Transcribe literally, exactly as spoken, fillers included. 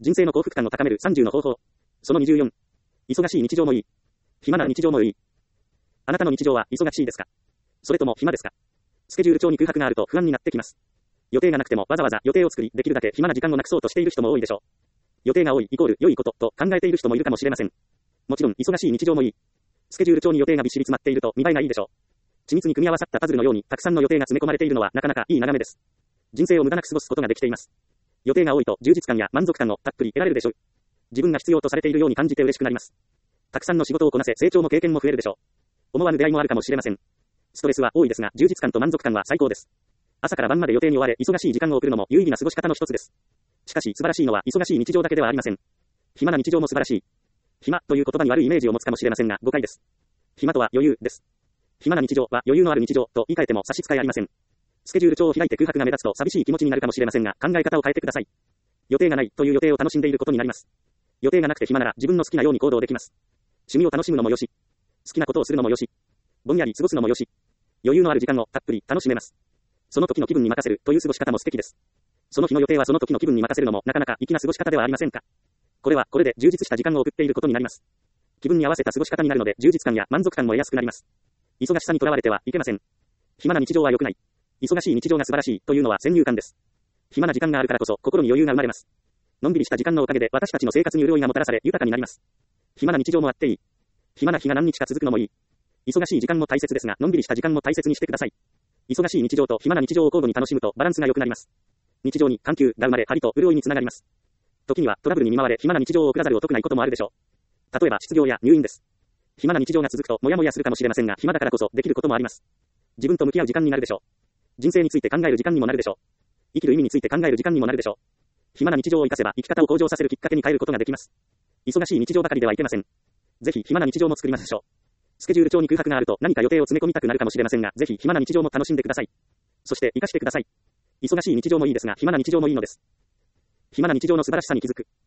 人生の幸福感を高めるさんじゅうの方法。そのにじゅうよん。忙しい日常もいい。暇な日常もいい。あなたの日常は忙しいですか？それとも暇ですか？スケジュール帳に空白があると不安になってきます。予定がなくてもわざわざ予定を作り、できるだけ暇な時間をなくそうとしている人も多いでしょう。予定が多いイコール良いことと考えている人もいるかもしれません。もちろん忙しい日常もいい。スケジュール帳に予定がびっしり詰まっていると見栄えがいいでしょう。緻密に組み合わさったパズルのようにたくさんの予定が詰め込まれているのはなかなかいい眺めです。人生を無駄なく過ごすことができています。予定が多いと充実感や満足感をたっぷり得られるでしょう。自分が必要とされているように感じて嬉しくなります。たくさんの仕事をこなせ成長も経験も増えるでしょう。思わぬ出会いもあるかもしれません。ストレスは多いですが充実感と満足感は最高です。朝から晩まで予定に追われ忙しい時間を送るのも有意義な過ごし方の一つです。しかし素晴らしいのは忙しい日常だけではありません。暇な日常も素晴らしい。暇という言葉に悪いイメージを持つかもしれませんが誤解です。暇とは余裕です。暇な日常は余裕のある日常と言い換えても差し支えありません。スケジュール帳を開いて空白が目立つと寂しい気持ちになるかもしれませんが考え方を変えてください。予定がないという予定を楽しんでいることになります。予定がなくて暇なら自分の好きなように行動できます。趣味を楽しむのもよし、好きなことをするのもよし、ぼんやり過ごすのもよし、余裕のある時間をたっぷり楽しめます。その時の気分に任せるという過ごし方も素敵です。その日の予定はその時の気分に任せるのもなかなか粋な過ごし方ではありませんか。これはこれで充実した時間を送っていることになります。気分に合わせた過ごし方になるので充実感や満足感も得やすくなります。忙しさにとらわれてはいけません。暇な日常は良くない。忙しい日常が素晴らしいというのは先入観です。暇な時間があるからこそ心に余裕が生まれます。のんびりした時間のおかげで私たちの生活に潤いがもたらされ豊かになります。暇な日常もあっていい。暇な日が何日か続くのもいい。忙しい時間も大切ですがのんびりした時間も大切にしてください。忙しい日常と暇な日常を交互に楽しむとバランスが良くなります。日常に緩急が生まれ張りと潤いにつながります。時にはトラブルに見舞われ暇な日常を送らざるを得ないこともあるでしょう。例えば失業や入院です。暇な日常が続くとモヤモヤするかもしれませんが暇だからこそできることもあります。自分と向き合う時間になるでしょう。人生について考える時間にもなるでしょう。生きる意味について考える時間にもなるでしょう。暇な日常を生かせば生き方を向上させるきっかけに変えることができます。忙しい日常ばかりではいけません。ぜひ暇な日常も作りましょう。スケジュール帳に空白があると何か予定を詰め込みたくなるかもしれませんがぜひ暇な日常も楽しんでください。そして生かしてください。忙しい日常もいいですが暇な日常もいいのです。暇な日常の素晴らしさに気づく。